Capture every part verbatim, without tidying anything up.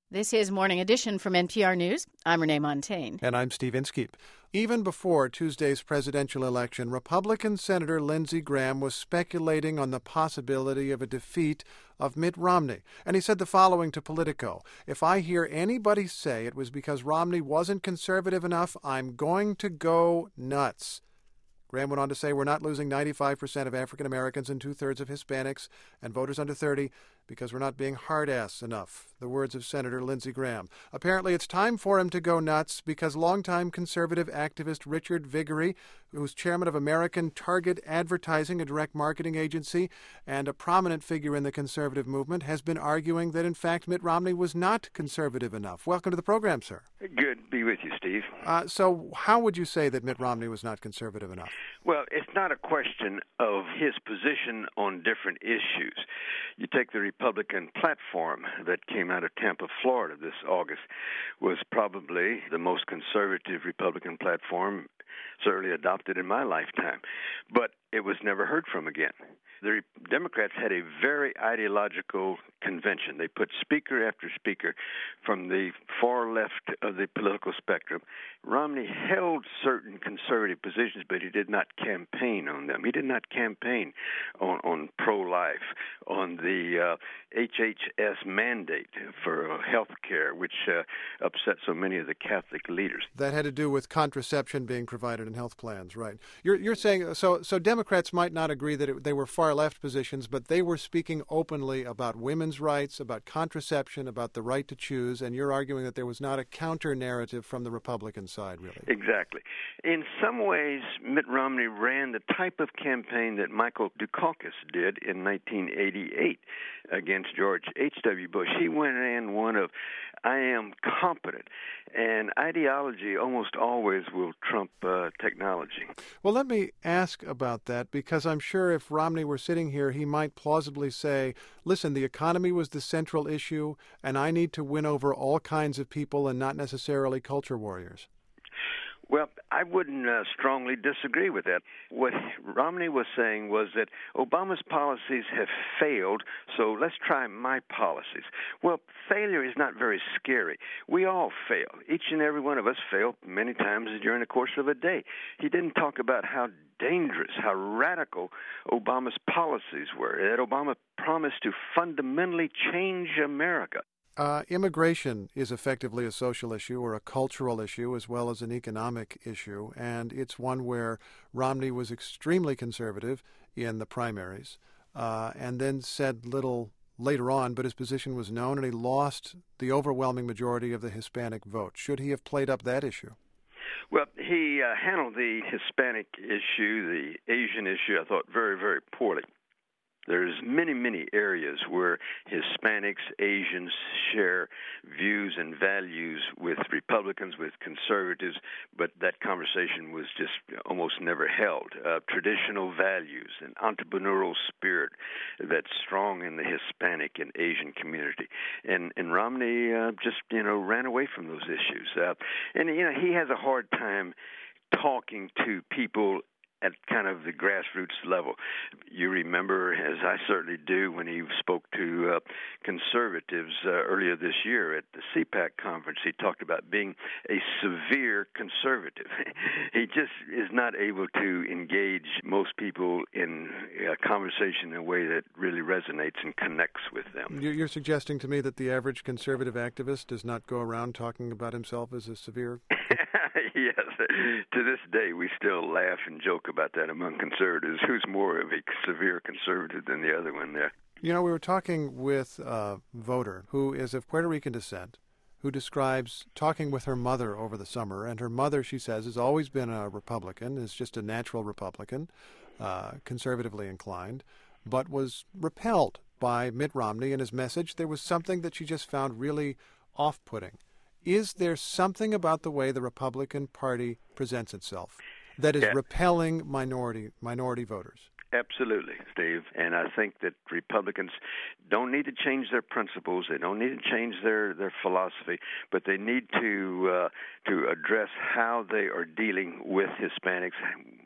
This is Morning Edition from N P R News. I'm Renee Montaigne. And I'm Steve Inskeep. Even before Tuesday's presidential election, Republican Senator Lindsey Graham was speculating on the possibility of a defeat of Mitt Romney. And he said the following to Politico: "If I hear anybody say it was because Romney wasn't conservative enough, I'm going to go nuts." Graham went on to say, "We're not losing ninety-five percent of African Americans and two-thirds of Hispanics and voters under thirty because we're not being hard-ass enough." The words of Senator Lindsey Graham. Apparently, it's time for him to go nuts because longtime conservative activist Richard Viguerie, who's chairman of American Target Advertising, a direct marketing agency, and a prominent figure in the conservative movement, has been arguing that, in fact, Mitt Romney was not conservative enough. Welcome to the program, sir. Good to be with you, Steve. Uh, so how would you say that Mitt Romney was not conservative enough? Well, it's not a question of his position on different issues. You take the Republican platform that came out of Tampa, Florida this August, was probably the most conservative Republican platform certainly adopted in my lifetime. But it was never heard from again. The Democrats had a very ideological convention. They put speaker after speaker from the far left of the political spectrum. Romney held certain conservative positions, but he did not campaign on them. He did not campaign on, on pro-life, on the uh, H H S mandate for uh, health care, which uh, upset so many of the Catholic leaders. That had to do with contraception being provided in health plans, right? You're, you're saying, so, so Democrats might not agree that it, they were far left positions, but they were speaking openly about women's rights, about contraception, about the right to choose, and you're arguing that there was not a counter-narrative from the Republican side, really. Exactly. In some ways, Mitt Romney ran the type of campaign that Michael Dukakis did in nineteen eighty-eight against George H W. Bush. He went in one of, I am competent, and ideology almost always will trump uh, technology. Well, let me ask about that, because I'm sure if Romney were sitting here, he might plausibly say, listen, the economy was the central issue, and I need to win over all kinds of people and not necessarily culture warriors. Well, I wouldn't uh, strongly disagree with that. What Romney was saying was that Obama's policies have failed, so let's try my policies. Well, failure is not very scary. We all fail. Each and every one of us fail many times during the course of a day. He didn't talk about how dangerous, how radical Obama's policies were, that Obama promised to fundamentally change America. Uh, immigration is effectively a social issue or a cultural issue as well as an economic issue, and it's one where Romney was extremely conservative in the primaries uh, and then said little later on, but his position was known, and he lost the overwhelming majority of the Hispanic vote. Should he have played up that issue? Well, he uh, handled the Hispanic issue, the Asian issue, I thought, very, very poorly. There's many, many areas where Hispanics, Asians share views and values with Republicans, with conservatives, but that conversation was just almost never held. Uh, traditional values and entrepreneurial spirit that's strong in the Hispanic and Asian community. And, and Romney uh, just, you know, ran away from those issues. Uh, and, you know, he has a hard time talking to people at kind of the grassroots level. You remember, as I certainly do, when he spoke to uh, conservatives uh, earlier this year at the C PAC conference, he talked about being a severe conservative. He just is not able to engage most people in a conversation in a way that really resonates and connects with them. You're suggesting to me that the average conservative activist does not go around talking about himself as a severe... Yes. To this day, we still laugh and joke about that among conservatives. Who's more of a severe conservative than the other one there? You know, we were talking with a voter who is of Puerto Rican descent, who describes talking with her mother over the summer. And her mother, she says, has always been a Republican, is just a natural Republican, uh, conservatively inclined, but was repelled by Mitt Romney and his message. There was something that she just found really off-putting. Is there something about the way the Republican Party presents itself that is yeah. repelling minority minority voters? Absolutely, Steve. And I think that Republicans don't need to change their principles. They don't need to change their, their philosophy, but they need to uh, to address how they are dealing with Hispanics,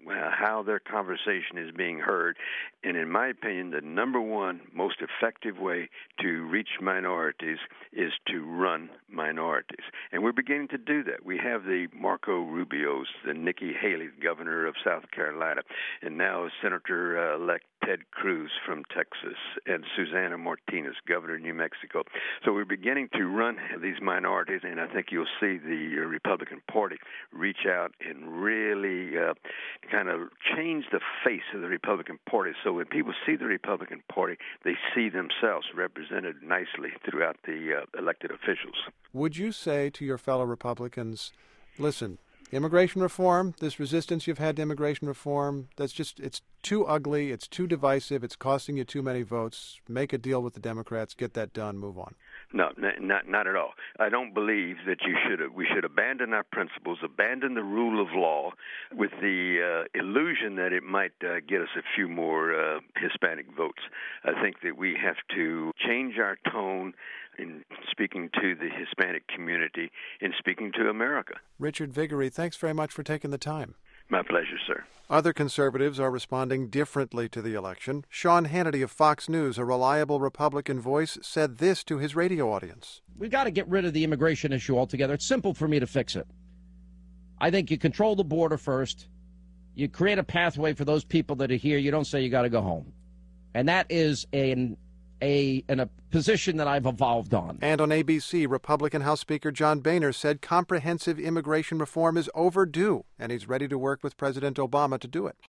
uh, how their conversation is being heard. And in my opinion, the number one most effective way to reach minorities is to run minorities. And we're beginning to do that. We have the Marco Rubios, the Nikki Haley, governor of South Carolina, and now Senator-elect Ted Cruz from Texas, and Susana Martinez, governor of New Mexico. So we're beginning to run these minorities, and I think you'll see the uh, Republican Party reach out and really uh, kind of change the face of the Republican Party. So when people see the Republican Party, they see themselves represented nicely throughout the uh, elected officials. Would you say to your fellow Republicans, listen, immigration reform, this resistance you've had to immigration reform, that's just, it's too ugly, it's too divisive, it's costing you too many votes. Make a deal with the Democrats, get that done, move on. No, not not at all. I don't believe that you should we should abandon our principles, abandon the rule of law with the uh, illusion that it might uh, get us a few more uh, Hispanic votes. I think that we have to change our tone in speaking to the Hispanic community, in speaking to America. Richard Viguerie, thanks very much for taking the time. My pleasure, sir. Other conservatives are responding differently to the election. Sean Hannity of Fox News, a reliable Republican voice, said this to his radio audience. We've got to get rid of the immigration issue altogether. It's simple for me to fix it. I think you control the border first. You create a pathway for those people that are here. You don't say you got to go home. And that is an, a, an, a position that I've evolved on. And on A B C, Republican House Speaker John Boehner said comprehensive immigration reform is overdue, and he's ready to work with President Obama to do it.